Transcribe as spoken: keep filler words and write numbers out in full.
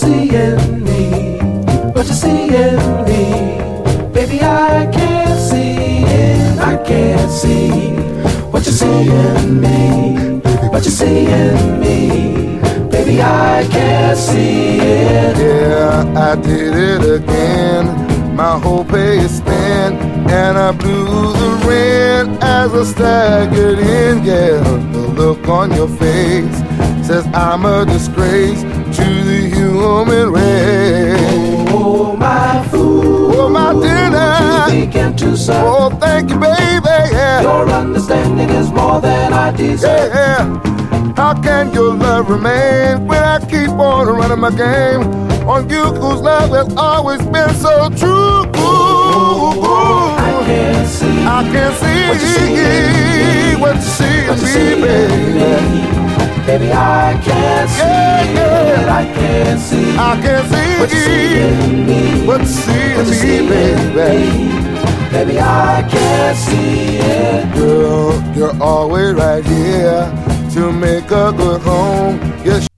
see in me? What you see in me? Baby, I can't see it. I can't see what you see in me. What you see in me? Baby, I can't see it. Yeah, I did it again. My whole pay is spent, and I blew the rent as I staggered in. Yeah, the look on your face says I'm a disgrace to the human race. Oh, my food. Oh, my dinner. You begin to serve. Oh, thank you, baby. Yeah. Your understanding is more than I deserve. Yeah. How can your love remain when I keep on running my game on you, whose love has always been so true? Oh, I can't see. I can't see what you see, what you see what you in see me, baby. Baby, I can't see Yeah, yeah. it. I can't see. I can't see what you see in me. what you see What you see in me, in baby. me. Baby, I can't see it. Girl, you're always right here to make a good home. Yes,